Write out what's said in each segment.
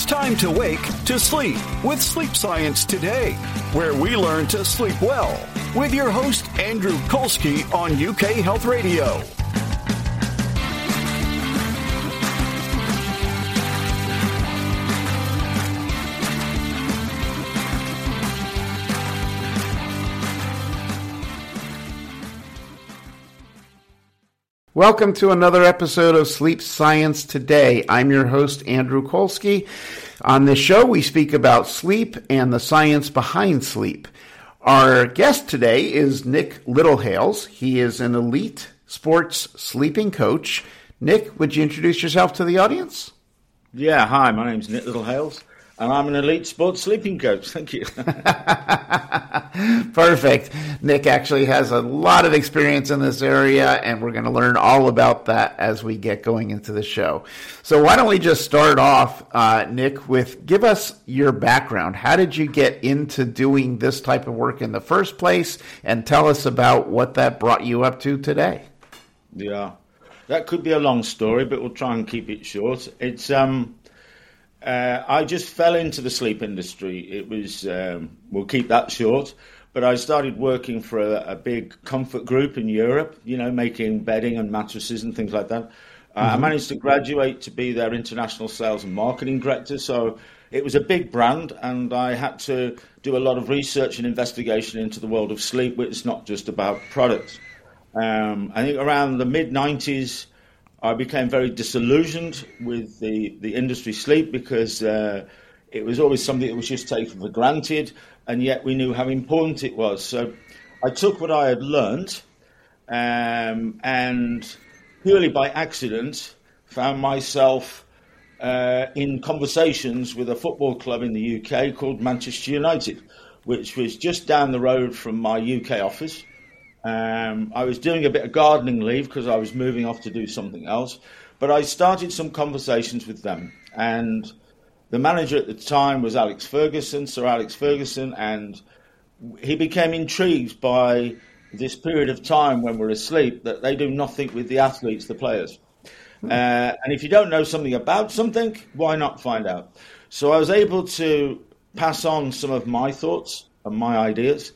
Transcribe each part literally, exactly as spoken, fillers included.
time to wake to sleep with Sleep Science Today, where we learn to sleep well with your host, Andrew Kolsky on U K Health Radio. Welcome to another episode of Sleep Science Today. I'm your host, Andrew Kolsky. On this show, we speak about sleep and the science behind sleep. Our guest today is Nick Littlehales. He is an elite sports sleeping coach. Nick, would you introduce yourself to the audience? Yeah, hi, my name's Nick Littlehales, and I'm an elite sports sleeping coach. Thank you. Perfect. Nick actually has a lot of experience in this area, and we're going to learn all about that as we get going into the show. So why don't we just start off, uh, Nick, with give us your background. How did you get into doing this type of work in the first place? And tell us about what that brought you up to today. Yeah, that could be a long story, but we'll try and keep it short. It's um. Uh, I just fell into the sleep industry. It was, um, we'll keep that short, but I started working for a, a big comfort group in Europe, you know, making bedding and mattresses and things like that. Uh, mm-hmm. I managed to graduate to be their international sales and marketing director. So it was a big brand, and I had to do a lot of research and investigation into the world of sleep, which is not just about products. Um, I think around the mid nineties, I became very disillusioned with the, the industry sleep because uh, it was always something that was just taken for granted, and yet we knew how important it was. So I took what I had learned um, and purely by accident found myself uh, in conversations with a football club in the U K called Manchester United, which was just down the road from my U K office. Um, I was doing a bit of gardening leave because I was moving off to do something else, but I started some conversations with them, and the manager at the time was Alex Ferguson, Sir Alex Ferguson, and he became intrigued by this period of time when we're asleep that they do nothing with the athletes, the players. Uh, and if you don't know something about something, why not find out? So I was able to pass on some of my thoughts and my ideas.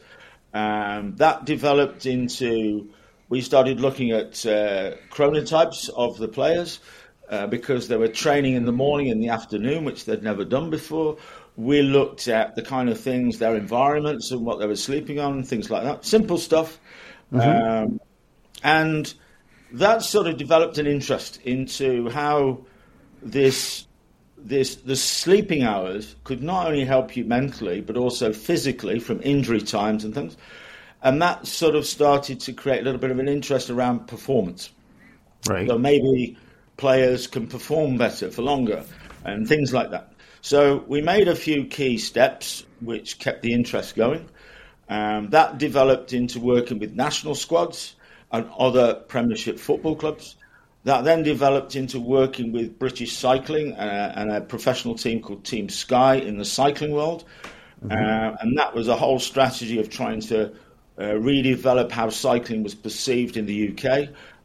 Um, that developed into, we started looking at uh, chronotypes of the players uh, because they were training in the morning and the afternoon, which they'd never done before. We looked at the kind of things, their environments and what they were sleeping on, things like that. Simple stuff. Mm-hmm. Um, and that sort of developed an interest into how this This, the sleeping hours could not only help you mentally, but also physically from injury times and things. And that sort of started to create a little bit of an interest around performance. Right. So maybe players can perform better for longer and things like that. So we made a few key steps which kept the interest going. Um, that developed into working with national squads and other Premiership football clubs. That then developed into working with British Cycling uh, and a professional team called Team Sky in the cycling world. Mm-hmm. Uh, and that was a whole strategy of trying to uh, redevelop how cycling was perceived in the U K.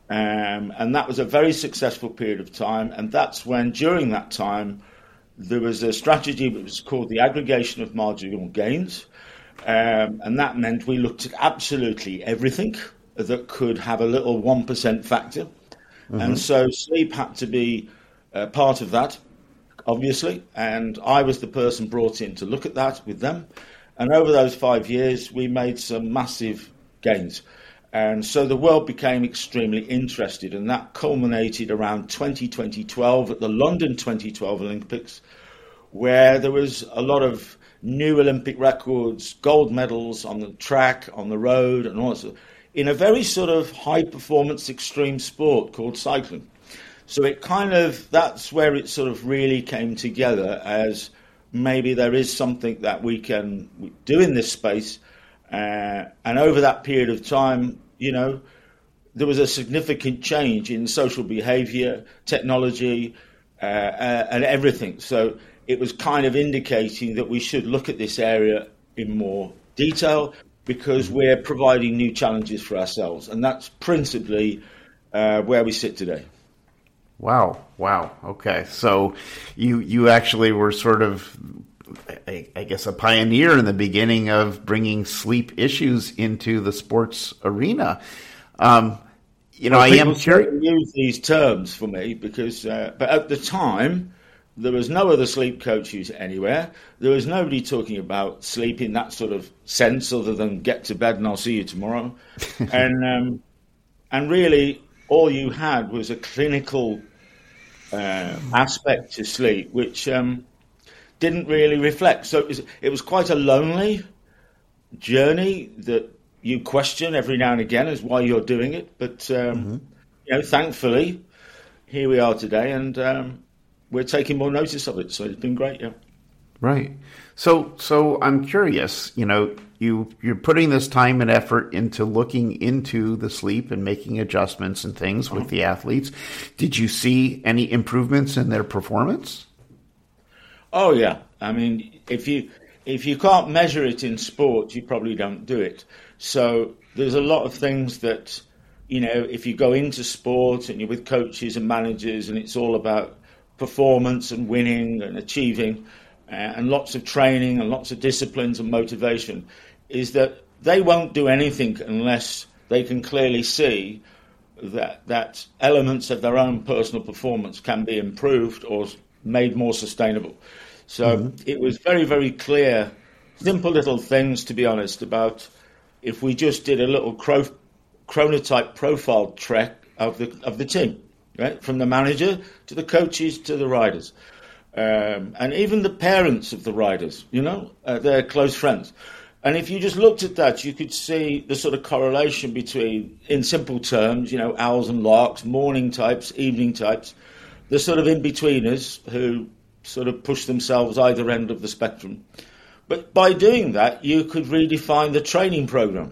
Um, and that was a very successful period of time. And that's when, during that time, there was a strategy that was called the aggregation of marginal gains. Um, and that meant we looked at absolutely everything that could have a little one percent factor. Mm-hmm. And so sleep had to be uh, part of that, obviously. And I was the person brought in to look at that with them. And over those five years, we made some massive gains. And so the world became extremely interested. And that culminated around twenty twelve at the London twenty twelve Olympics, where there was a lot of new Olympic records, gold medals on the track, on the road, and all that sort of, in a very sort of high-performance extreme sport called cycling. So it kind of, that's where it sort of really came together as maybe there is something that we can do in this space. Uh, and over that period of time, you know, there was a significant change in social behavior, technology, uh, uh, and everything. So it was kind of indicating that we should look at this area in more detail, because we're providing new challenges for ourselves. And that's principally uh, where we sit today. Wow. Wow. Okay. So you you actually were sort of, I, I guess, a pioneer in the beginning of bringing sleep issues into the sports arena. Um, you know, well, I am curious. Use these terms for me because, uh, but at the time, there was no other sleep coaches anywhere. There was nobody talking about sleep in that sort of sense, other than get to bed and I'll see you tomorrow. and um, and really, all you had was a clinical uh, aspect to sleep, which um, didn't really reflect. So it was, it was quite a lonely journey that you question every now and again as why you're doing it. But, um, mm-hmm. you know, thankfully, here we are today, and um, we're taking more notice of it. So it's been great, yeah. Right. So, so I'm curious, you know, you, you're putting this time and effort into looking into the sleep and making adjustments and things with the athletes. Did you see any improvements in their performance? Oh, yeah. I mean, if you if you can't measure it in sport, you probably don't do it. So there's a lot of things that, you know, if you go into sport and you're with coaches and managers and it's all about performance and winning and achieving, Uh, and lots of training and lots of disciplines and motivation, is that they won't do anything unless they can clearly see that that elements of their own personal performance can be improved or made more sustainable. So mm-hmm. it was very, very clear, simple little things, to be honest, about if we just did a little cro- chronotype profile trek of the of the team, right, from the manager to the coaches to the riders. Um, and even the parents of the riders, you know, uh, they're close friends. And if you just looked at that, you could see the sort of correlation between, in simple terms, you know, owls and larks, morning types, evening types, the sort of in-betweeners who sort of push themselves either end of the spectrum. But by doing that, you could redefine the training program.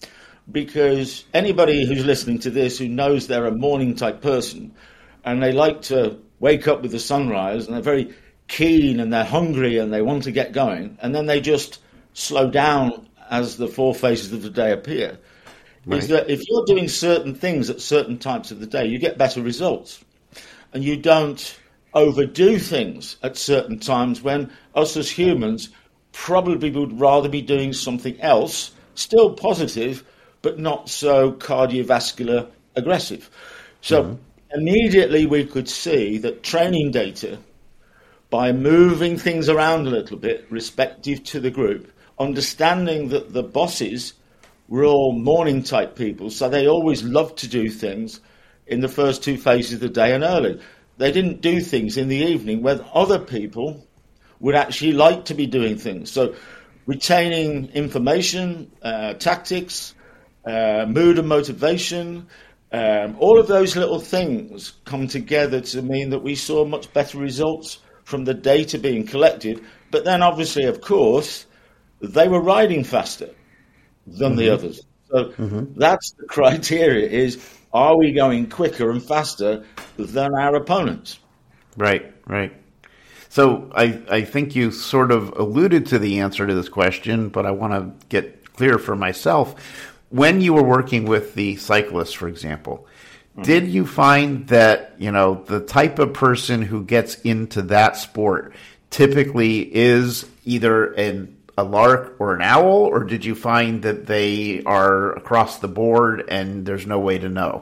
Because anybody who's listening to this who knows they're a morning type person and they like to wake up with the sunrise and they're very keen and they're hungry and they want to get going, and then they just slow down as the four phases of the day appear, right. Is that if you're doing certain things at certain times of the day, you get better results. And you don't overdo things at certain times when us as humans probably would rather be doing something else, still positive, but not so cardiovascular aggressive. So mm-hmm. Immediately we could see that training data, by moving things around a little bit, respective to the group, understanding that the bosses were all morning type people, so they always loved to do things in the first two phases of the day and early. They didn't do things in the evening when other people would actually like to be doing things. So retaining information, uh, tactics, uh, mood and motivation, Um, all of those little things come together to mean that we saw much better results from the data being collected. But then, obviously, of course, they were riding faster than mm-hmm. the others. So mm-hmm. that's the criteria, is are we going quicker and faster than our opponents? Right, right. So I, I think you sort of alluded to the answer to this question, but I want to get clear for myself. When you were working with the cyclists, for example, mm-hmm. did you find that, you know, the type of person who gets into that sport typically is either an, a lark or an owl, or did you find that they are across the board and there's no way to know?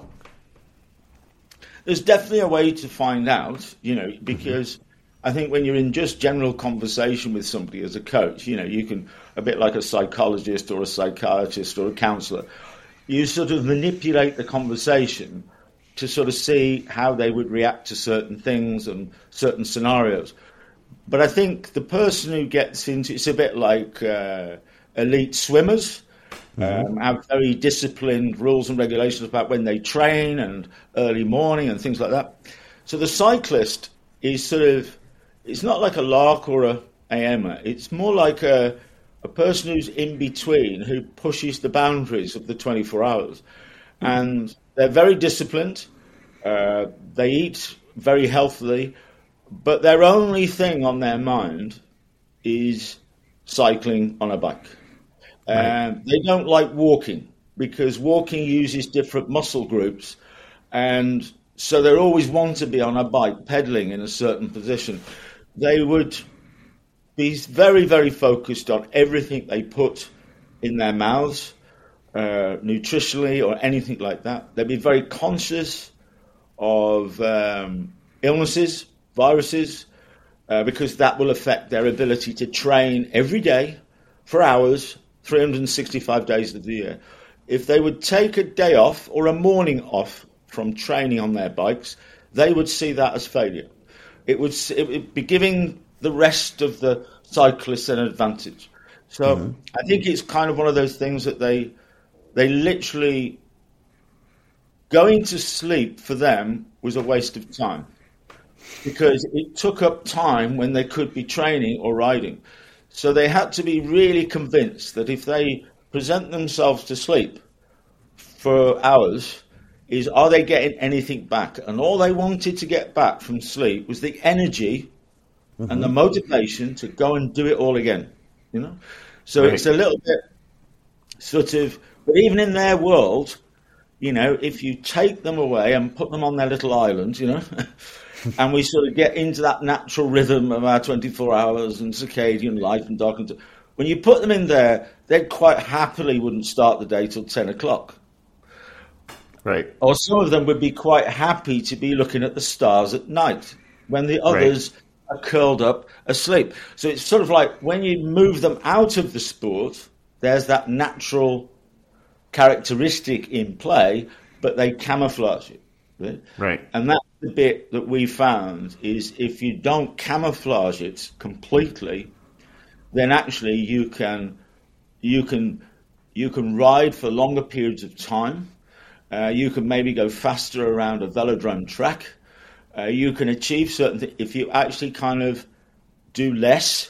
There's definitely a way to find out, you know, because mm-hmm. I think when you're in just general conversation with somebody as a coach, you know, you can, a bit like a psychologist or a psychiatrist or a counselor, you sort of manipulate the conversation to sort of see how they would react to certain things and certain scenarios. But I think the person who gets into, it's a bit like uh, elite swimmers, mm-hmm. um, have very disciplined rules and regulations about when they train and early morning and things like that. So the cyclist is sort of, it's not like a lark or a A M er. It's more like a a person who's in between, who pushes the boundaries of the twenty-four hours. And they're very disciplined. Uh, they eat very healthily. But their only thing on their mind is cycling on a bike. Right. Um, they don't like walking because walking uses different muscle groups. And so they always want to be on a bike pedaling in a certain position. They would be very, very focused on everything they put in their mouths, uh, nutritionally or anything like that. They'd be very conscious of um, illnesses, viruses, uh, because that will affect their ability to train every day for hours, three hundred sixty-five days of the year. If they would take a day off or a morning off from training on their bikes, they would see that as failure. It would, it would be giving the rest of the cyclists an advantage. So mm-hmm. I think it's kind of one of those things that they they literally, going to sleep for them was a waste of time, because it took up time when they could be training or riding. So they had to be really convinced that if they present themselves to sleep for hours, is are they getting anything back? And all they wanted to get back from sleep was the energy mm-hmm. and the motivation to go and do it all again, you know? So right. It's a little bit sort of, but even in their world, you know, if you take them away and put them on their little island, you know, and we sort of get into that natural rhythm of our twenty-four hours and circadian life and dark, and when you put them in there, they quite happily wouldn't start the day till ten o'clock. Right. Or some of them would be quite happy to be looking at the stars at night when the others right. are curled up asleep. So it's sort of like when you move them out of the sport, there's that natural characteristic in play, but they camouflage it. Right? Right. And that's the bit that we found is if you don't camouflage it completely, then actually you can you can you can ride for longer periods of time. Uh, you can maybe go faster around a velodrome track. Uh, you can achieve certain things if you actually kind of do less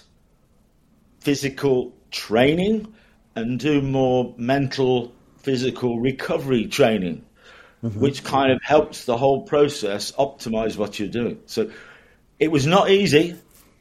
physical training and do more mental, physical recovery training, mm-hmm. which kind of helps the whole process optimize what you're doing. So it was not easy.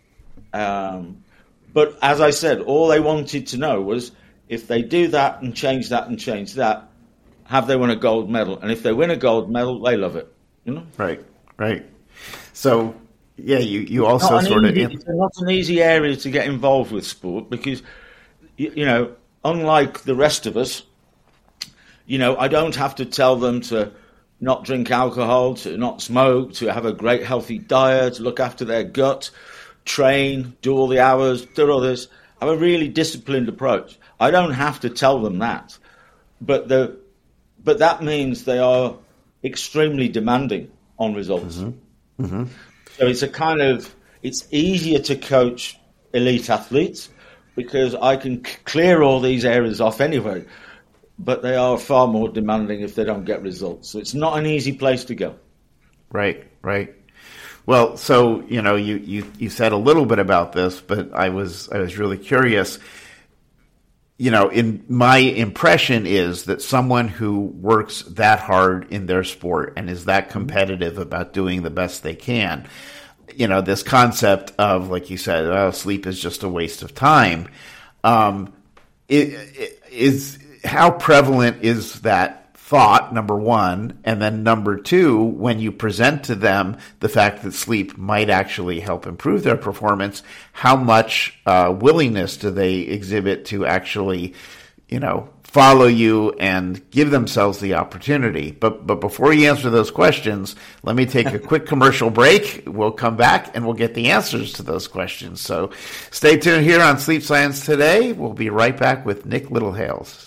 Um, but as I said, all they wanted to know was if they do that and change that and change that, have they won a gold medal? And if they win a gold medal, they love it. You know? Right, right. So, yeah, you, you also sort easy, of... It's not an easy area to get involved with sport because, you, you know, unlike the rest of us, you know, I don't have to tell them to not drink alcohol, to not smoke, to have a great healthy diet, to look after their gut, train, do all the hours, do all this. I have a really disciplined approach. I don't have to tell them that. But the but that means they are extremely demanding on results. Mm-hmm. Mm-hmm. So it's a kind of, it's easier to coach elite athletes because I can c- clear all these areas off anyway. But they are far more demanding if they don't get results. So it's not an easy place to go. Right, right. Well, so, you know, you, you, you said a little bit about this, but I was I was really curious. You know, in my impression is that someone who works that hard in their sport and is that competitive about doing the best they can, you know, this concept of, like you said, oh, sleep is just a waste of time, um, it, it is how prevalent is that thought, number one, and then number two, when you present to them the fact that sleep might actually help improve their performance, how much uh, willingness do they exhibit to actually, you know, follow you and give themselves the opportunity? But but before you answer those questions, let me take a quick commercial break. We'll come back and we'll get the answers to those questions. So stay tuned here on Sleep Science Today. We'll be right back with Nick Littlehales.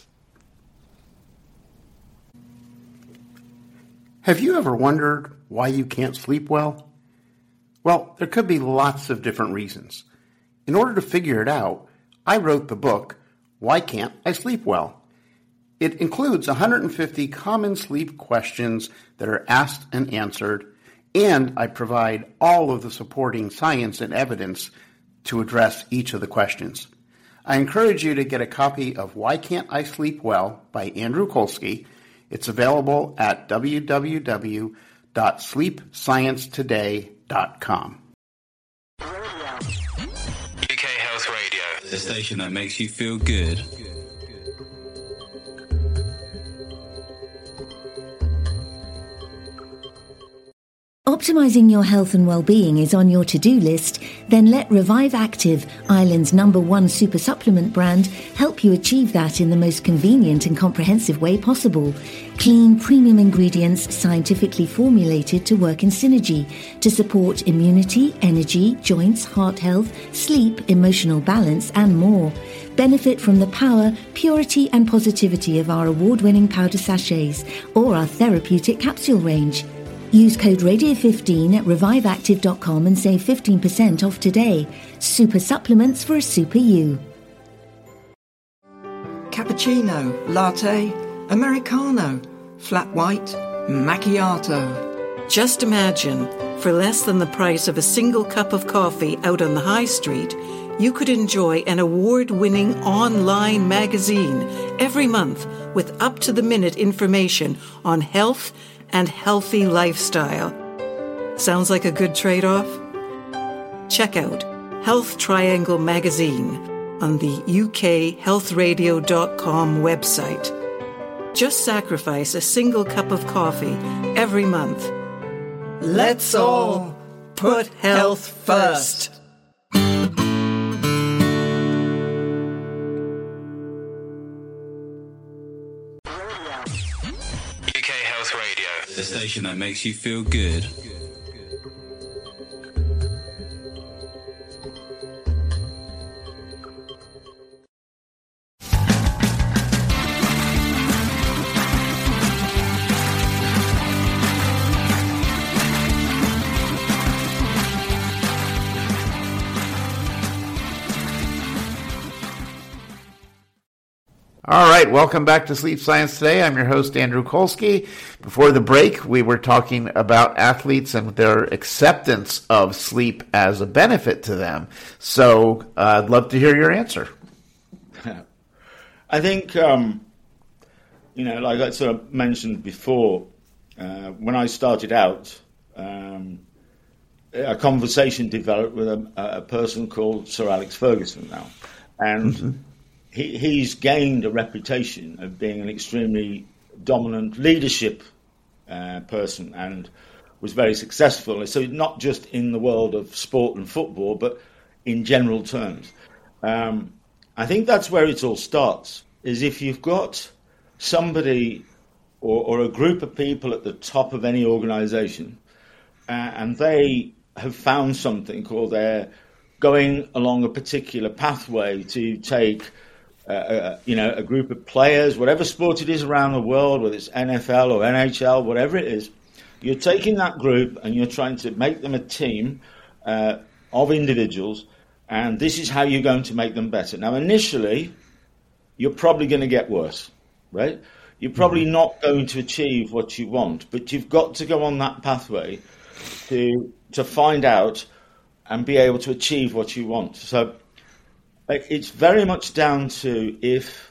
Have you ever wondered why you can't sleep well? Well, there could be lots of different reasons. In order to figure it out, I wrote the book, Why Can't I Sleep Well? It includes one hundred fifty common sleep questions that are asked and answered, and I provide all of the supporting science and evidence to address each of the questions. I encourage you to get a copy of Why Can't I Sleep Well by Andrew Kolsky. It's available at w w w dot sleep science today dot com. U K Health Radio, the station that makes you feel good. Optimizing your health and well-being is on your to-do list? Then let Revive Active, Ireland's number one super supplement brand, help you achieve that in the most convenient and comprehensive way possible. Clean, premium ingredients scientifically formulated to work in synergy to support immunity, energy, joints, heart health, sleep, emotional balance, and more. Benefit from the power, purity, and positivity of our award-winning powder sachets or our therapeutic capsule range. Use code radio fifteen at revive active dot com and save fifteen percent off today. Super supplements for a super you. Cappuccino, latte, Americano, flat white, macchiato. Just imagine, for less than the price of a single cup of coffee out on the high street, you could enjoy an award-winning online magazine every month with up-to-the-minute information on health and healthy lifestyle. Sounds like a good trade-off? Check out Health Triangle Magazine on the U K health radio dot com website. Just sacrifice a single cup of coffee every month. Let's all put health first. The station that makes you feel good. All right, welcome back to Sleep Science Today. I'm your host, Andrew Kolsky. Before the break, we were talking about athletes and their acceptance of sleep as a benefit to them. So uh, I'd love to hear your answer. I think, um, you know, like I sort of mentioned before, uh, when I started out, um, a conversation developed with a, a person called Sir Alex Ferguson now. And mm-hmm. He, he's gained a reputation of being an extremely dominant leadership uh, person and was very successful. So not just in the world of sport and football, but in general terms. Um, I think that's where it all starts, is if you've got somebody or, or a group of people at the top of any organisation uh, and they have found something or they're going along a particular pathway to take Uh, uh, you know, a group of players, whatever sport it is around the world, whether it's N F L or N H L, whatever it is, you're taking that group and you're trying to make them a team uh, of individuals, and this is how you're going to make them better. Now, initially, you're probably going to get worse, right? You're probably not going to achieve what you want, but you've got to go on that pathway to to find out and be able to achieve what you want. So it's very much down to if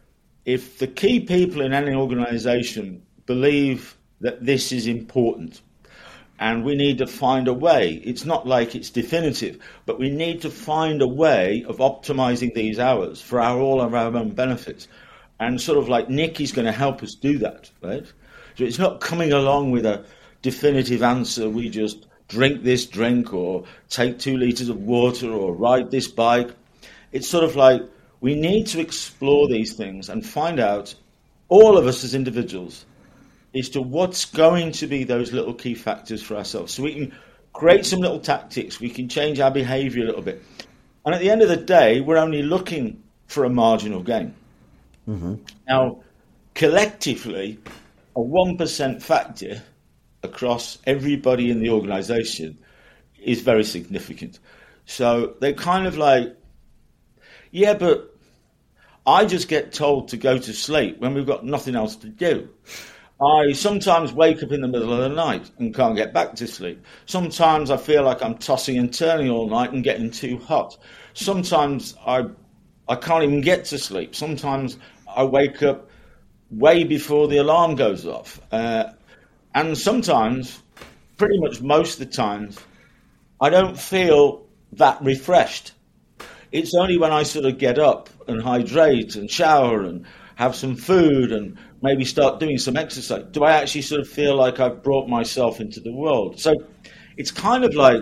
if the key people in any organisation believe that this is important and we need to find a way. It's not like it's definitive, but we need to find a way of optimising these hours for our, all of our own benefits. And sort of like Nick is going to help us do that, right? So it's not coming along with a definitive answer. We just drink this drink or take two litres of water or ride this bike. It's sort of like we need to explore these things and find out, all of us as individuals, as to what's going to be those little key factors for ourselves. So we can create some little tactics, we can change our behaviour a little bit. And at the end of the day, we're only looking for a marginal gain. Mm-hmm. Now, collectively, a one percent factor across everybody in the organisation is very significant. So they're kind of like, yeah, but I just get told to go to sleep when we've got nothing else to do. I sometimes wake up in the middle of the night and can't get back to sleep. Sometimes I feel like I'm tossing and turning all night and getting too hot. Sometimes I I can't even get to sleep. Sometimes I wake up way before the alarm goes off. Uh, and sometimes, pretty much most of the times, I don't feel that refreshed. It's only when I sort of get up and hydrate and shower and have some food and maybe start doing some exercise? Do I actually sort of feel like I've brought myself into the world? So it's kind of like,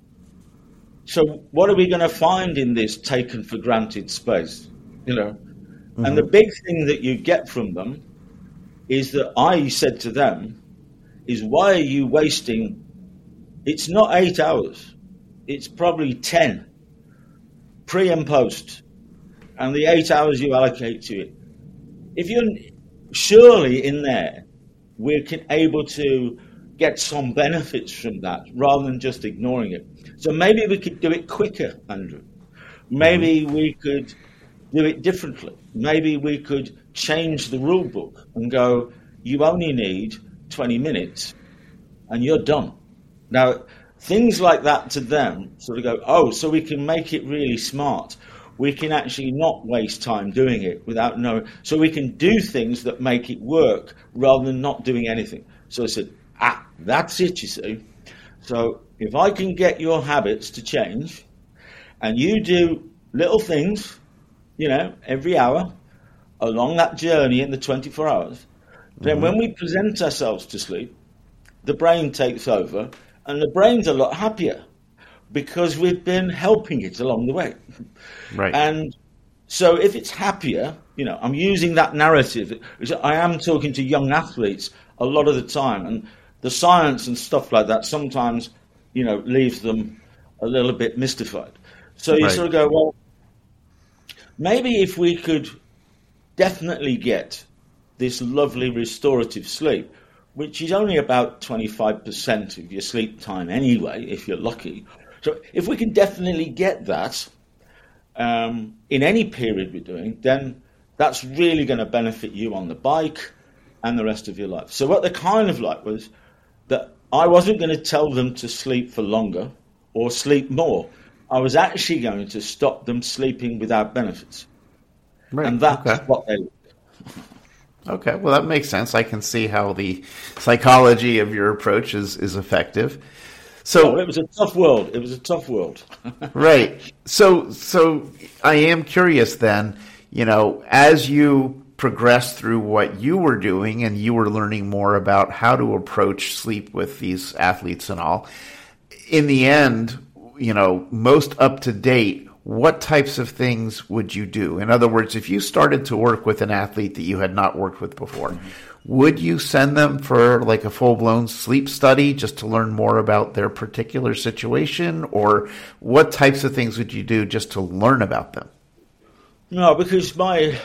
so what are we going to find in this taken for granted space? You know, mm-hmm. And the big thing that you get from them is that I said to them, is why are you wasting, it's not eight hours, it's probably ten, pre and post, and the eight hours you allocate to it. If you're surely in there, we're able to get some benefits from that rather than just ignoring it. So maybe we could do it quicker, Andrew. Maybe mm-hmm. we could do it differently. Maybe we could change the rule book and go, you only need twenty minutes and you're done. Now, things like that to them sort of go, oh, so we can make it really smart. We can actually not waste time doing it without knowing. So we can do things that make it work rather than not doing anything. So I said, ah, that's it, you see. So if I can get your habits to change and you do little things, you know, every hour along that journey in the twenty-four hours, then mm-hmm. when we present ourselves to sleep, the brain takes over, and the brain's a lot happier because we've been helping it along the way. Right. And so if it's happier, you know, I'm using that narrative. I am talking to young athletes a lot of the time, and the science and stuff like that sometimes, you know, leaves them a little bit mystified. So you right. sort of go, well, maybe if we could definitely get this lovely restorative sleep, which is only about twenty-five percent of your sleep time anyway, if you're lucky. So if we can definitely get that um, in any period we're doing, then that's really going to benefit you on the bike and the rest of your life. So what they kind of like was that I wasn't going to tell them to sleep for longer or sleep more. I was actually going to stop them sleeping without benefits. Right. And that's okay. what they Okay, well, that makes sense. I can see how the psychology of your approach is, is effective. So well, it was a tough world. It was a tough world. Right. So, so I am curious then, you know, as you progressed through what you were doing and you were learning more about how to approach sleep with these athletes and all, in the end, you know, most up to date, what types of things would you do? In other words, if you started to work with an athlete that you had not worked with before, mm-hmm. would you send them for like a full-blown sleep study just to learn more about their particular situation? Or what types of things would you do just to learn about them? No, because my,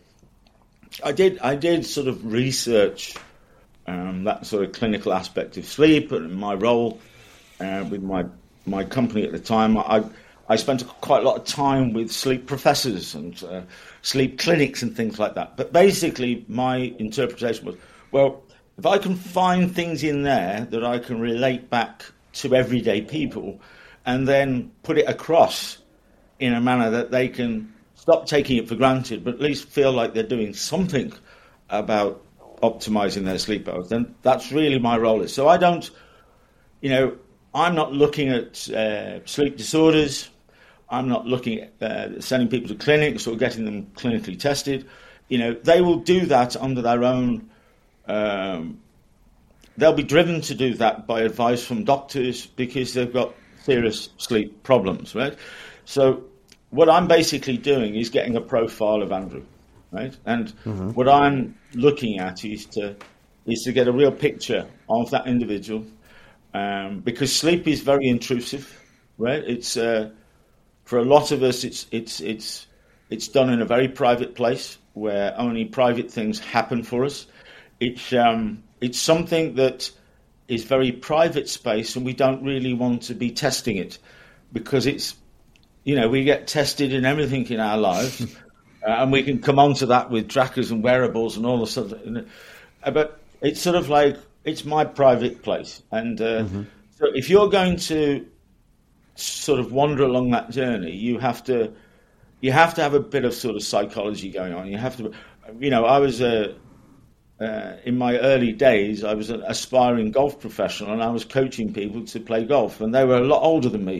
I did, I did sort of research um, that sort of clinical aspect of sleep and my role uh, with my, my company at the time. I I spent quite a lot of time with sleep professors and uh, sleep clinics and things like that. But basically, my interpretation was, well, if I can find things in there that I can relate back to everyday people and then put it across in a manner that they can stop taking it for granted, but at least feel like they're doing something about optimizing their sleep hours, then that's really my role. So I don't, you know, I'm not looking at uh, sleep disorders. I'm not looking at uh, sending people to clinics or getting them clinically tested. You know, they will do that under their own. Um, they'll be driven to do that by advice from doctors because they've got serious sleep problems, right? So what I'm basically doing is getting a profile of Andrew, right? And mm-hmm. what I'm looking at is to is to get a real picture of that individual, um, because sleep is very intrusive, right? It's uh, for a lot of us, it's it's it's it's done in a very private place where only private things happen for us. It's um, it's something that is very private space, and we don't really want to be testing it because it's, you know, we get tested in everything in our lives, uh, and we can come on to that with trackers and wearables and all the stuff. Uh, but it's sort of like it's my private place, and uh, mm-hmm. so if you're going to sort of wander along that journey, you have to you have to have a bit of sort of psychology going on. You have to, you know, I was a uh, in my early days, I was an aspiring golf professional, and I was coaching people to play golf, and they were a lot older than me.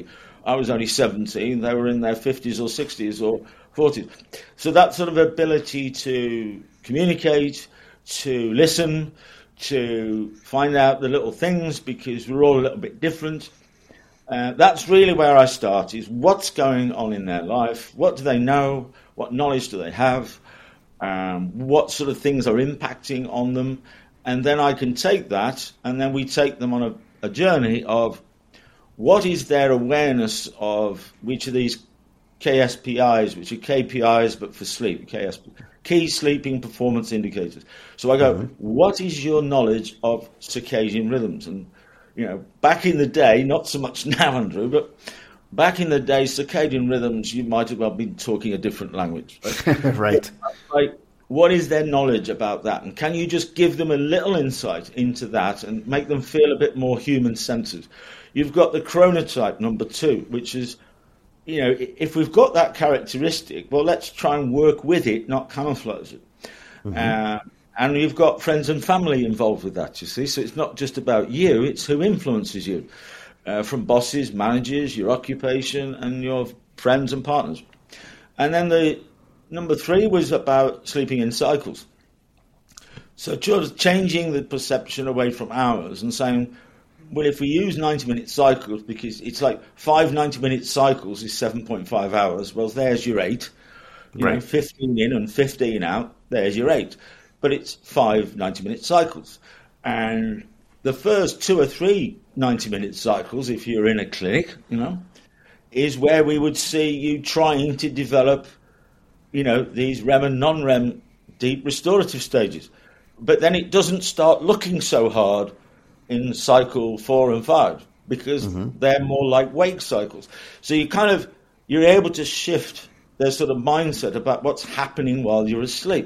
I was only seventeen. They were in their fifties or sixties or forties. So that sort of ability to communicate, to listen, to find out the little things, because we're all a little bit different. Uh, that's really where I start, is what's going on in their life, what do they know, what knowledge do they have, um, what sort of things are impacting on them, and then I can take that, and then we take them on a, a journey of what is their awareness of which of these K S P Is, which are K P Is but for sleep, K S P, key sleeping performance indicators. So I go, mm-hmm. What is your knowledge of circadian rhythms? And you know, back in the day, not so much now, Andrew, but back in the day, circadian rhythms, you might have well been talking a different language. Right? Right. Like, what is their knowledge about that? And can you just give them a little insight into that and make them feel a bit more human-centered? You've got the chronotype, number two, which is, you know, if we've got that characteristic, well, let's try and work with it, not camouflage it. Mm-hmm. Uh, And you've got friends and family involved with that, you see. So it's not just about you, it's who influences you. Uh, from bosses, managers, your occupation, and your friends and partners. And then the number three was about sleeping in cycles. So just changing the perception away from hours and saying, well, if we use ninety-minute cycles, because it's like five ninety-minute cycles is seven point five hours, well, there's your eight. You right. know, fifteen in and fifteen out, there's your eight. But it's five ninety-minute cycles. And the first two or three ninety-minute cycles, if you're in a clinic, you know, is where we would see you trying to develop, you know, these R E M and non-R E M deep restorative stages. But then it doesn't start looking so hard in cycle four and five, because mm-hmm. they're more like wake cycles. So you kind of, you're able to shift their sort of mindset about what's happening while you're asleep.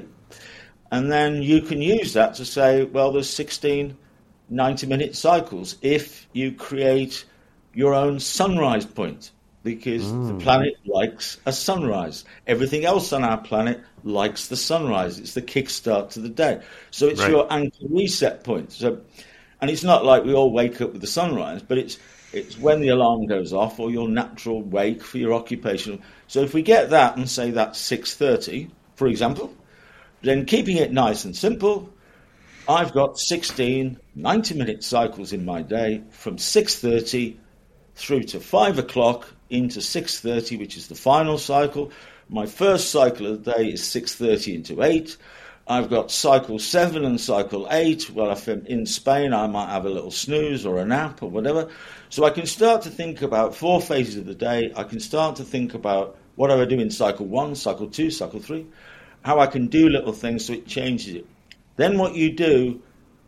And then you can use that to say, well, there's sixteen ninety-minute cycles if you create your own sunrise point, because mm. the planet likes a sunrise. Everything else on our planet likes the sunrise. It's the kickstart to the day. So it's right. your anchor reset point. So, and it's not like we all wake up with the sunrise, but it's it's when the alarm goes off or your natural wake for your occupation. So if we get that and say that's six thirty, for example, then keeping it nice and simple, I've got sixteen ninety-minute cycles in my day from six thirty through to five o'clock into six thirty, which is the final cycle. My first cycle of the day is six thirty into eight. I've got cycle seven and cycle eight. Well, if I'm in Spain, I might have a little snooze or a nap or whatever. So I can start to think about four phases of the day. I can start to think about what do I do in cycle one, cycle two, cycle three, how I can do little things so it changes it. Then what you do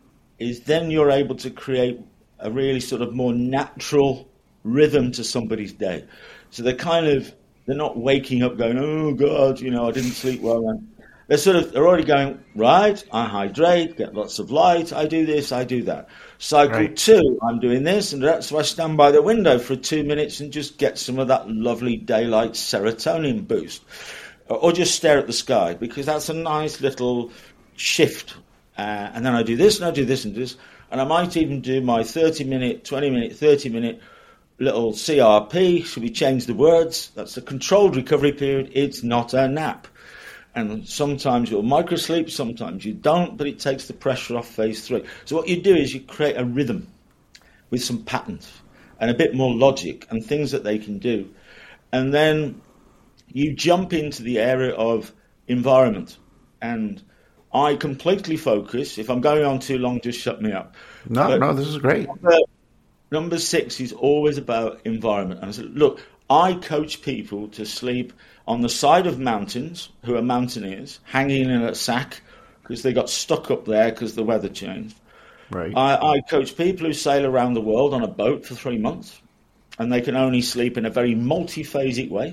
is then you're able to create a really sort of more natural rhythm to somebody's day. So they're kind of, they're not waking up going, oh God, you know, I didn't sleep well. Man. They're sort of, they're already going, right, I hydrate, get lots of light, I do this, I do that. Cycle right. two, I'm doing this and that, so I stand by the window for two minutes and just get some of that lovely daylight serotonin boost. Or just stare at the sky, because that's a nice little shift. Uh, and then I do this, and I do this, and this. And I might even do my thirty-minute, twenty-minute, thirty-minute little C R P. Should we change the words? That's a controlled recovery period. It's not a nap. And sometimes you'll microsleep, sometimes you don't, but it takes the pressure off phase three. So what you do is you create a rhythm with some patterns and a bit more logic and things that they can do. And then you jump into the area of environment. And I completely focus. If I'm going on too long, just shut me up. No, but no, this is great. Number, number six is always about environment. And I said, look, I coach people to sleep on the side of mountains, who are mountaineers, hanging in a sack because they got stuck up there because the weather changed. Right. I, I coach people who sail around the world on a boat for three months, and they can only sleep in a very multiphasic way.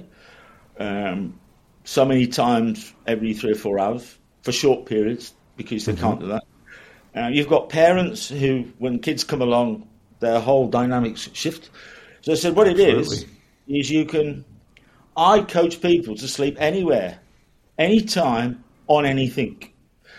Um, so many times every three or four hours for short periods, because they mm-hmm. can't do that. Uh, you've got parents who, when kids come along, their whole dynamics shift. So I said, what Absolutely. It is, is you can, I coach people to sleep anywhere, anytime, on anything.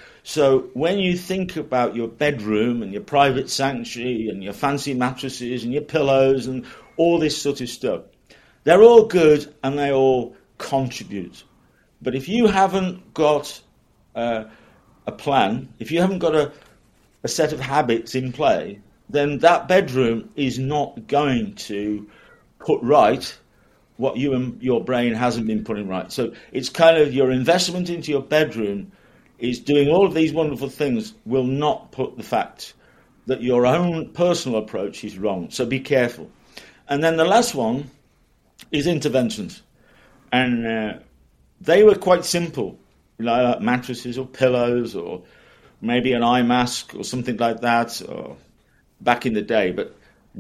So when you think about your bedroom and your private sanctuary and your fancy mattresses and your pillows and all this sort of stuff, they're all good and they all contribute. But if you haven't got uh, a plan, if you haven't got a, a set of habits in play, then that bedroom is not going to put right what you and your brain hasn't been putting right. So it's kind of your investment into your bedroom is doing all of these wonderful things will not put the fact that your own personal approach is wrong. So be careful. And then the last one is interventions. And uh, they were quite simple, like mattresses or pillows or maybe an eye mask or something like that, or back in the day. But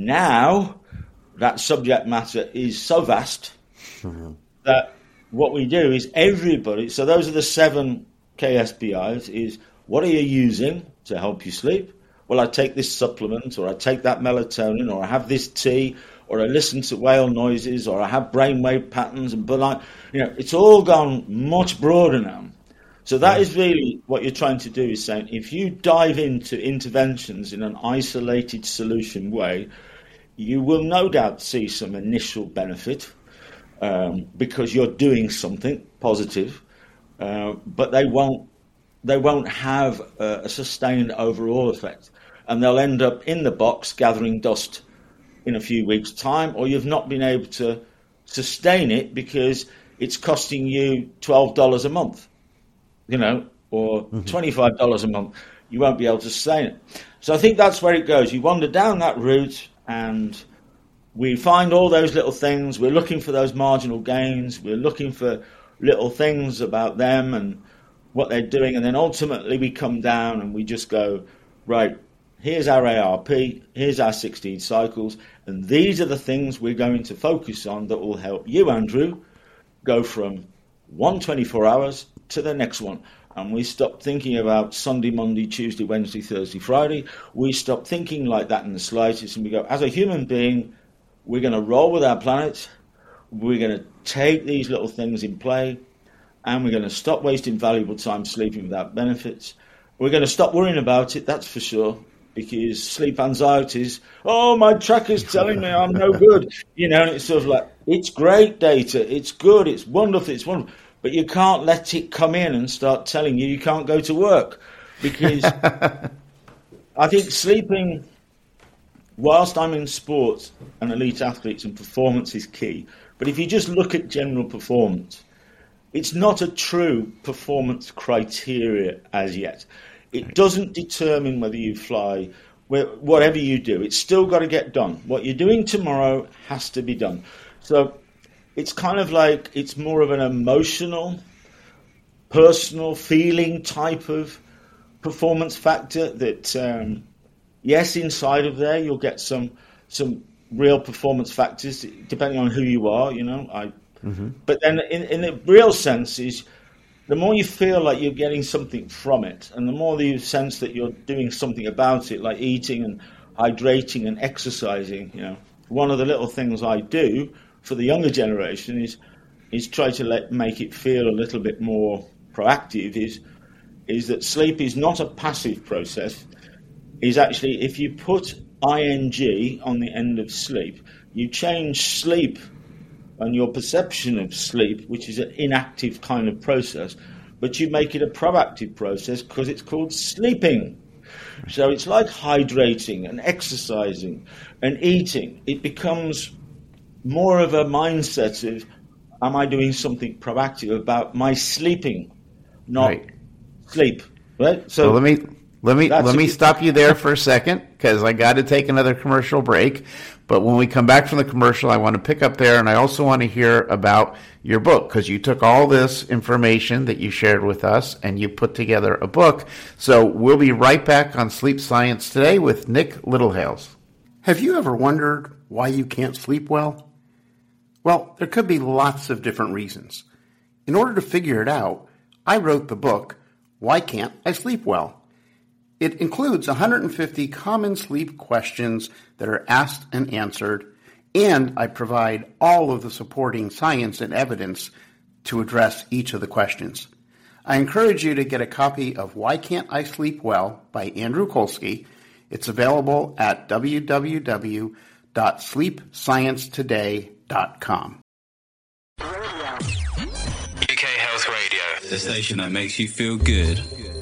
now that subject matter is so vast mm-hmm. that what we do is everybody, so those are the seven K S B Is, is what are you using to help you sleep? Well, I take this supplement, or I take that melatonin, or I have this tea, or I listen to whale noises, or I have brainwave patterns, and but I, you know, it's all gone much broader now. So that is really what you're trying to do, is saying if you dive into interventions in an isolated solution way, you will no doubt see some initial benefit um, because you're doing something positive, uh, but they won't they won't have a, a sustained overall effect, and they'll end up in the box gathering dust in a few weeks' time, or you've not been able to sustain it because it's costing you twelve dollars a month, you know, or mm-hmm. twenty-five dollars a month. You won't be able to sustain it. So I think that's where it goes. You wander down that route, and we find all those little things. We're looking for those marginal gains. We're looking for little things about them and what they're doing. And then ultimately we come down and we just go, right, here's our A R P, here's our sixteen cycles, and these are the things we're going to focus on that will help you, Andrew, go from one twenty-four hours to the next one. And we stop thinking about Sunday, Monday, Tuesday, Wednesday, Thursday, Friday. We stop thinking like that in the slightest, and we go, as a human being, we're going to roll with our planet, we're going to take these little things in play, and we're going to stop wasting valuable time sleeping without benefits. We're going to stop worrying about it, that's for sure, because sleep anxieties, oh, my tracker's telling me I'm no good. You know, and it's sort of like, it's great data, it's good, it's wonderful, it's wonderful. But you can't let it come in and start telling you you can't go to work. Because I think sleeping, whilst I'm in sports and elite athletes and performance is key, but if you just look at general performance, it's not a true performance criteria as yet. It doesn't determine whether you fly, whatever you do. It's still got to get done. What you're doing tomorrow has to be done. So it's kind of like it's more of an emotional, personal, feeling type of performance factor that, um, yes, inside of there you'll get some some real performance factors depending on who you are, you know. I, mm-hmm. But then in, in the real sense is the more you feel like you're getting something from it, and the more you sense that you're doing something about it, like eating and hydrating and exercising, you know. One of the little things I do for the younger generation is is try to let make it feel a little bit more proactive, is is that sleep is not a passive process. Is actually, if you put ing on the end of sleep, you change sleep and your perception of sleep, which is an inactive kind of process, but you make it a proactive process because it's called sleeping. So it's like hydrating and exercising and eating. It becomes more of a mindset of, am I doing something proactive about my sleeping, not right. sleep, right? So, so let me let me let me stop you there for a second, because I got to take another commercial break. But when we come back from the commercial, I want to pick up there, and I also want to hear about your book, because you took all this information that you shared with us and you put together a book. So we'll be right back on Sleep Science Today with Nick Littlehales. Have you ever wondered why you can't sleep well? Well, there could be lots of different reasons. In order to figure it out, I wrote the book, Why Can't I Sleep Well? It includes one hundred fifty common sleep questions that are asked and answered, and I provide all of the supporting science and evidence to address each of the questions. I encourage you to get a copy of Why Can't I Sleep Well by Andrew Kolsky. It's available at w w w dot sleep science today dot com. The station that makes you feel good.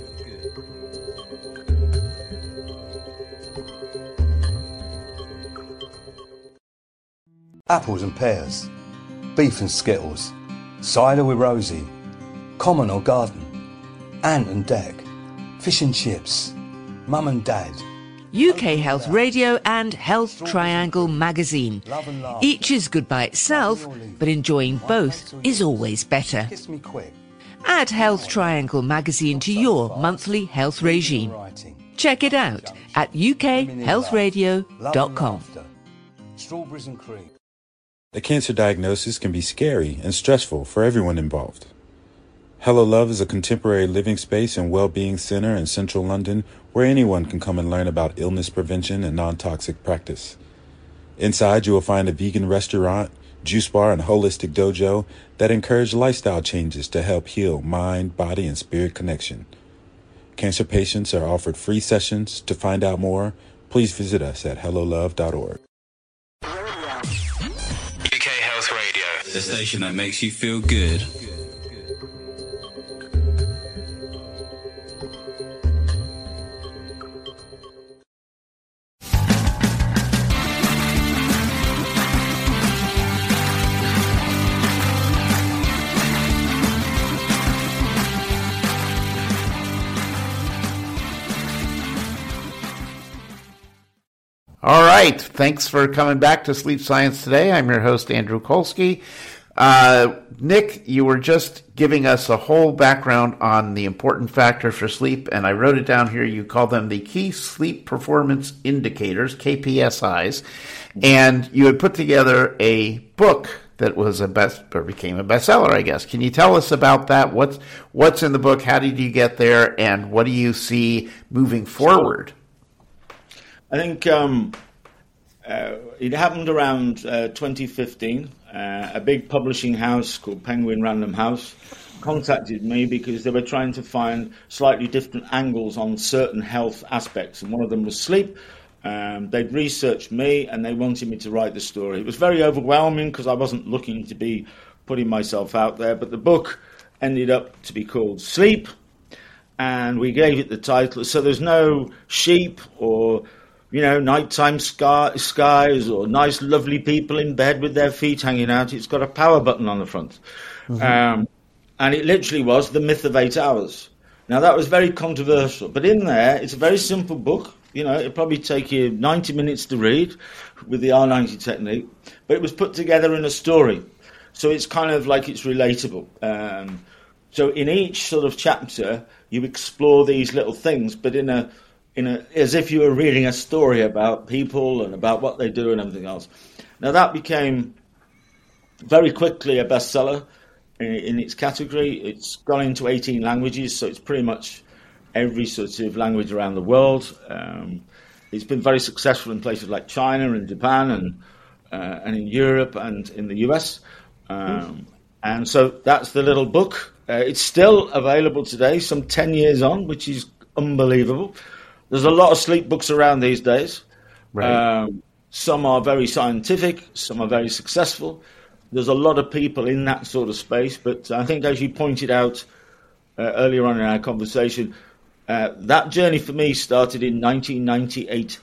Apples and pears, beef and skittles, cider with Rosie, common or garden, ant and deck, fish and chips, mum and dad. U K Health Radio and Health Triangle magazine. Each is good by itself, but enjoying both is always better. Kiss me quick. Add Health Triangle magazine to your monthly health regime. Check it out at u k health radio dot com. Strawberries and cream. A cancer diagnosis can be scary and stressful for everyone involved. Hello Love is a contemporary living space and well-being center in central London where anyone can come and learn about illness prevention and non-toxic practice. Inside, you will find a vegan restaurant, juice bar, and holistic dojo that encourage lifestyle changes to help heal mind, body, and spirit connection. Cancer patients are offered free sessions. To find out more, please visit us at hello love dot org. U K Health Radio, the station that makes you feel good. All right. Thanks for coming back to Sleep Science Today. I'm your host, Andrew Kolsky. Uh, Nick, you were just giving us a whole background on the important factor for sleep, and I wrote it down here. You call them the Key Sleep Performance Indicators, K P S Is, and you had put together a book that was a best or became a bestseller, I guess. Can you tell us about that? What's what's in the book? How did you get there? And what do you see moving forward? I think um, uh, it happened around uh, twenty fifteen. Uh, a big publishing house called Penguin Random House contacted me because they were trying to find slightly different angles on certain health aspects, and one of them was sleep. Um, they'd researched me and they wanted me to write the story. It was very overwhelming because I wasn't looking to be putting myself out there, but the book ended up to be called Sleep, and we gave it the title. So there's no sheep or, you know, nighttime sky, skies or nice, lovely people in bed with their feet hanging out. It's got a power button on the front. Mm-hmm. Um, and it literally was The Myth of Eight Hours. Now, that was very controversial, but in there, it's a very simple book. You know, it'll probably take you ninety minutes to read with the R ninety technique, but it was put together in a story. So it's kind of like it's relatable. Um, so in each sort of chapter, you explore these little things, but in a, in a, as if you were reading a story about people and about what they do and everything else. Now that became very quickly a bestseller in, in its category. It's gone into eighteen languages, so it's pretty much every sort of language around the world. Um, it's been very successful in places like China and Japan and uh, and in Europe and in the U S. Um, and so that's the little book. Uh, it's still available today, some ten years on, which is unbelievable. There's a lot of sleep books around these days. Right. Um, some are very scientific, some are very successful. There's a lot of people in that sort of space, but I think, as you pointed out uh, earlier on in our conversation, Uh, that journey for me started in nineteen ninety-eight,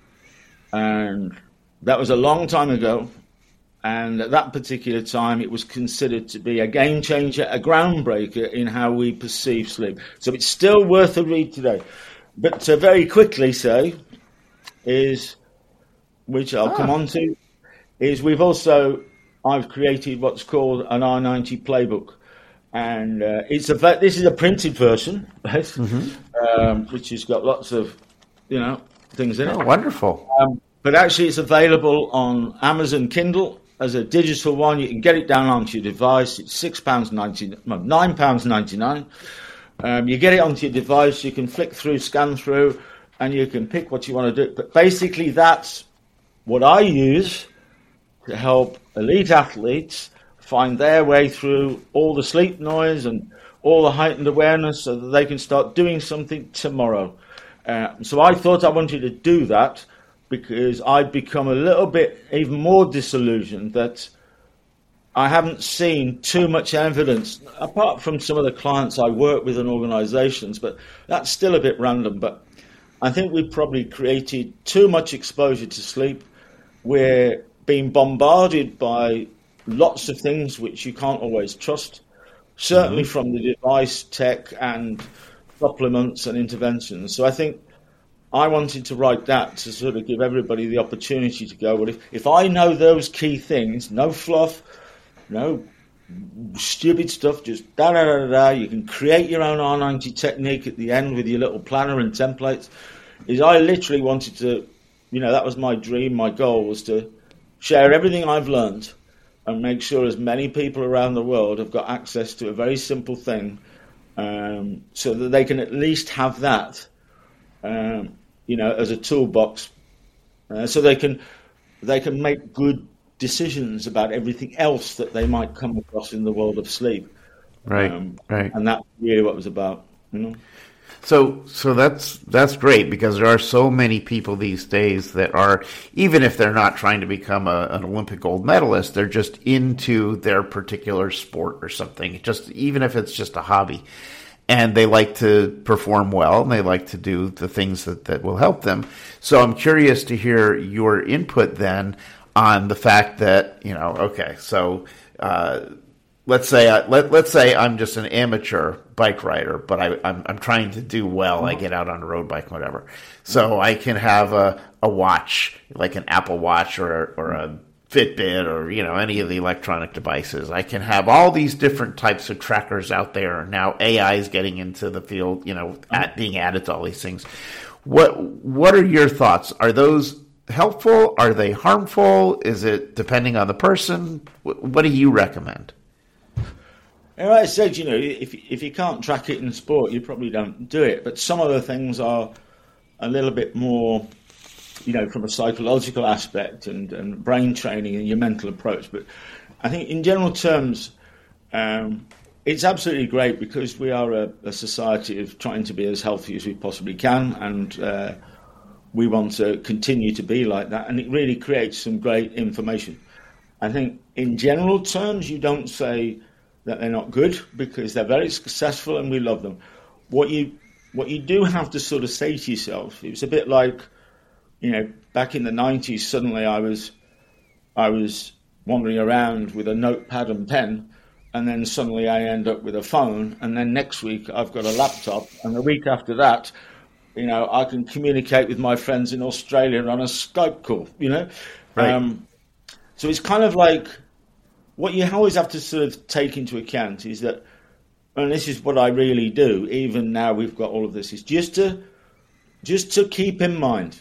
and that was a long time ago, and at that particular time it was considered to be a game changer, a groundbreaker in how we perceive sleep. So it's still worth a read today. But to very quickly say is, which I'll ah. come on to, is we've also, I've created what's called an R ninety playbook. And uh, it's a this is a printed version, right? Mm-hmm. um, which has got lots of, you know, things in oh, it. Wonderful. Um, but actually, it's available on Amazon Kindle as a digital one. You can get it down onto your device. It's six pounds ninety, well, nine pounds ninety nine. Um, you get it onto your device. You can flick through, scan through, and you can pick what you want to do. But basically, that's what I use to help elite athletes find their way through all the sleep noise and all the heightened awareness so that they can start doing something tomorrow. Uh, so I thought I wanted to do that because I'd become a little bit even more disillusioned that I haven't seen too much evidence, apart from some of the clients I work with and organisations, but that's still a bit random. But I think we've probably created too much exposure to sleep. We're being bombarded by lots of things which you can't always trust, certainly mm-hmm. from the device, tech, and supplements and interventions. So I think I wanted to write that to sort of give everybody the opportunity to go, well, if, if I know those key things, no fluff, no stupid stuff, just da da da da, you can create your own R ninety technique at the end with your little planner and templates. Is I literally wanted to, you know, that was my dream, my goal was to share everything I've learned and make sure as many people around the world have got access to a very simple thing, um, so that they can at least have that, um, you know, as a toolbox, uh, so they can they can make good decisions about everything else that they might come across in the world of sleep. Right, um, right. And that's really what it was about, you know. So, so that's that's great, because there are so many people these days that are, even if they're not trying to become a, an Olympic gold medalist, they're just into their particular sport or something. Just even if it's just a hobby, and they like to perform well, and they like to do the things that, that will help them. So, I'm curious to hear your input then on the fact that, you know, okay, so. Uh, Let's say I, let let's say I'm just an amateur bike rider, but I, I'm I'm trying to do well. I get out on a road bike, whatever. So I can have a, a watch, like an Apple Watch or or a Fitbit or, you know, any of the electronic devices. I can have all these different types of trackers out there. Now A I is getting into the field, you know, at being added to all these things. What what are your thoughts? Are those helpful? Are they harmful? Is it depending on the person? What, what do you recommend? And like I said, you know, if if you can't track it in sport, you probably don't do it. But some of the things are a little bit more, you know, from a psychological aspect and, and brain training and your mental approach. But I think in general terms, um, it's absolutely great, because we are a, a society of trying to be as healthy as we possibly can, and uh, we want to continue to be like that. And it really creates some great information. I think in general terms, you don't say that they're not good, because they're very successful and we love them. What you what you do have to sort of say to yourself, it was a bit like, you know, back in the nineties, suddenly I was I was wandering around with a notepad and pen, and then suddenly I end up with a phone, and then next week I've got a laptop, and the week after that, you know, I can communicate with my friends in Australia on a Skype call, you know. Right. Um, so it's kind of like, what you always have to sort of take into account is that, and this is what I really do, even now we've got all of this, is just to just to keep in mind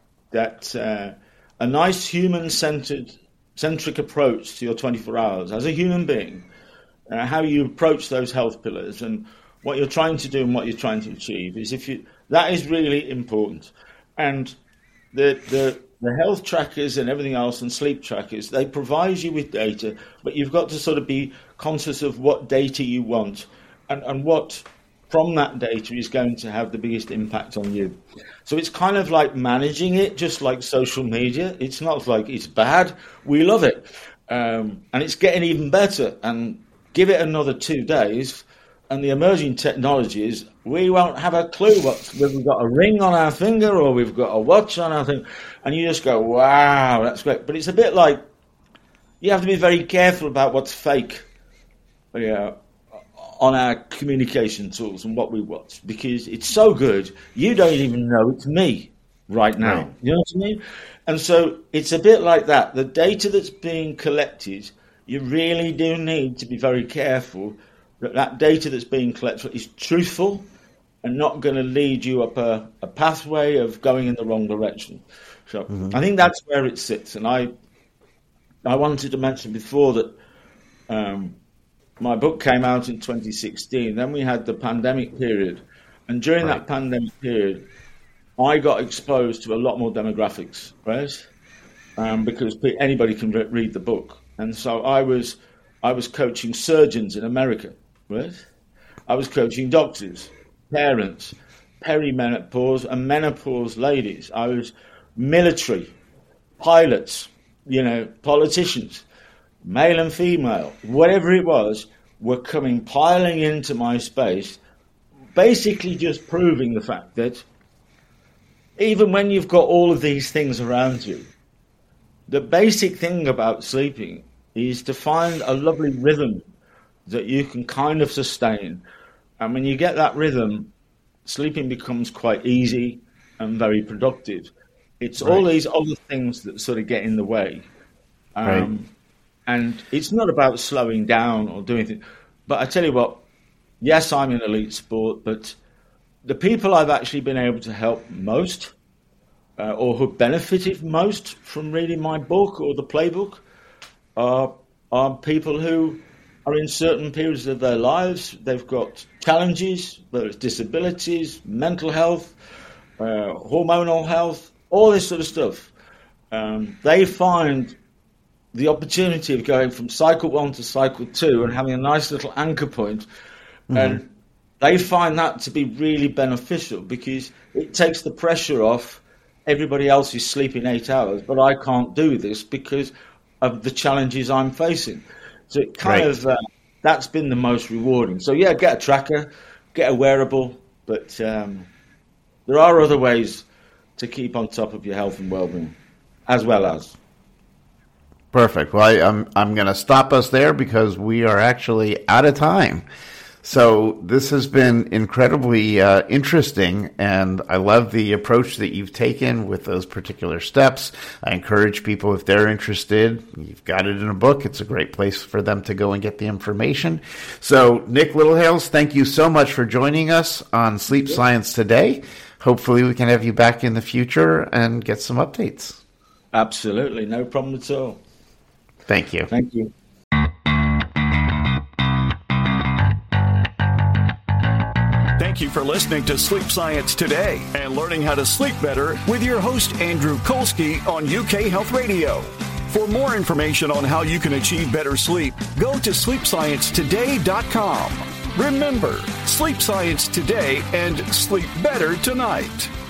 that uh, a nice human-centered, centric approach to your twenty-four hours as a human being, uh, how you approach those health pillars and what you're trying to do and what you're trying to achieve, is if you that is really important. And the the The health trackers and everything else and sleep trackers, they provide you with data, but you've got to sort of be conscious of what data you want and, and what from that data is going to have the biggest impact on you. So it's kind of like managing it, just like social media. It's not like it's bad. We love it. Um, and it's getting even better. And give it another two days, and the emerging technologies, we won't have a clue what, whether we've got a ring on our finger or we've got a watch on our thing. And you just go, wow, that's great. But it's a bit like, you have to be very careful about what's fake, you know, on our communication tools and what we watch, because it's so good, you don't even know it's me right now. Right. You know what I mean? And so it's a bit like that. The data that's being collected, you really do need to be very careful that that data that's being collected is truthful and not going to lead you up a, a pathway of going in the wrong direction. So mm-hmm. I think that's where it sits. And I I wanted to mention before that um, my book came out in twenty sixteen. Then we had the pandemic period. And during right. that pandemic period, I got exposed to a lot more demographics, right? Um, because anybody can re- read the book. And so I was I was coaching surgeons in America, right? I was coaching doctors, parents, perimenopause and menopause ladies. I was military, pilots, you know, politicians, male and female, whatever it was, were coming piling into my space, basically just proving the fact that even when you've got all of these things around you, the basic thing about sleeping is to find a lovely rhythm that you can kind of sustain. And when you get that rhythm, sleeping becomes quite easy and very productive. It's right. all these other things that sort of get in the way. Um, right. And it's not about slowing down or doing things. But I tell you what, yes, I'm in elite sport, but the people I've actually been able to help most uh, or who benefited most from reading my book or the playbook are, are people who are in certain periods of their lives. They've got challenges, whether it's disabilities, mental health, uh, hormonal health, all this sort of stuff. Um, they find the opportunity of going from cycle one to cycle two and having a nice little anchor point, mm-hmm. and they find that to be really beneficial because it takes the pressure off. Everybody else is sleeping eight hours, but I can't do this because of the challenges I'm facing. So it kind right. of, uh, that's been the most rewarding. So yeah, get a tracker, get a wearable, but um, there are other ways to keep on top of your health and well-being, as well as. Perfect. Well, I, I'm I'm going to stop us there because we are actually out of time. So this has been incredibly uh, interesting, and I love the approach that you've taken with those particular steps. I encourage people, if they're interested, you've got it in a book. It's a great place for them to go and get the information. So Nick Littlehales, thank you so much for joining us on Sleep Science Today. Hopefully we can have you back in the future and get some updates. Absolutely. No problem at all. Thank you. Thank you. Thank you for listening to Sleep Science Today and learning how to sleep better with your host, Andrew Kolsky, on U K Health Radio. For more information on how you can achieve better sleep, go to sleep science today dot com. Remember, Sleep Science Today and sleep better tonight.